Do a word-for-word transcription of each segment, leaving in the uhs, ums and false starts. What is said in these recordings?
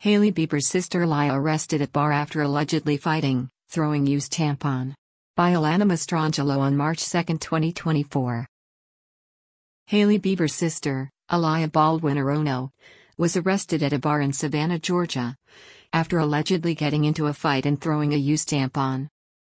Hailey Bieber's sister Aliyah arrested at bar after allegedly fighting, throwing used tampon. By Alana Mastrangelo on March second, twenty twenty-four. Hailey Bieber's sister, Aliyah Baldwin Arono, was arrested at a bar in Savannah, Georgia, after allegedly getting into a fight and throwing a used tampon.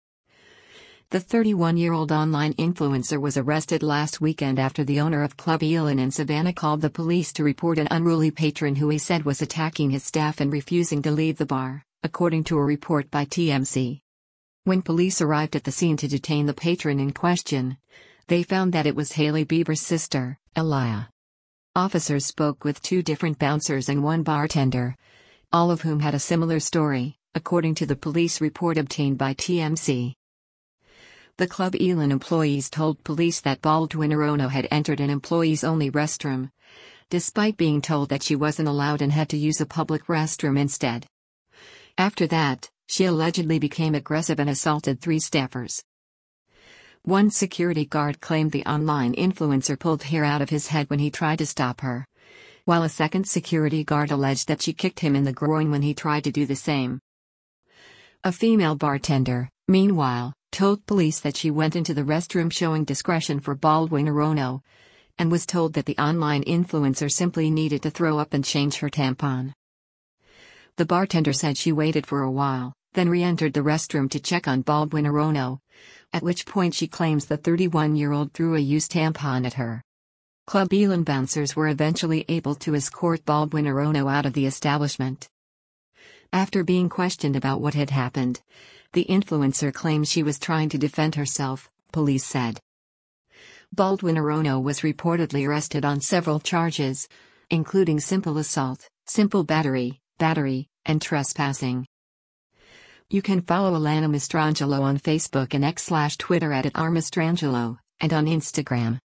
The thirty-one-year-old online influencer was arrested last weekend after the owner of Club Elin in Savannah called the police to report an unruly patron who he said was attacking his staff and refusing to leave the bar, according to a report by T M Z. When police arrived at the scene to detain the patron in question, they found that it was Hailey Bieber's sister, Aliyah. Officers spoke with two different bouncers and one bartender, all of whom had a similar story, according to the police report obtained by T M Z. The Club Elin employees told police that Baldwin Arono had entered an employees-only restroom, despite being told that she wasn't allowed and had to use a public restroom instead. After that, she allegedly became aggressive and assaulted three staffers. One security guard claimed the online influencer pulled hair out of his head when he tried to stop her, while a second security guard alleged that she kicked him in the groin when he tried to do the same. A female bartender, meanwhile, told police that she went into the restroom showing discretion for Baldwin Arono, and was told that the online influencer simply needed to throw up and change her tampon. The bartender said she waited for a while, then re-entered the restroom to check on Baldwin Arono, at which point she claims the thirty-one-year-old threw a used tampon at her. Club Elin bouncers were eventually able to escort Baldwin Arono out of the establishment. After being questioned about what had happened, the influencer claims she was trying to defend herself, police said. Baldwin Arono was reportedly arrested on several charges, including simple assault, simple battery, battery, and trespassing. You can follow Alana Mastrangelo on Facebook and X slash Twitter at, at r mastrangelo, and on Instagram.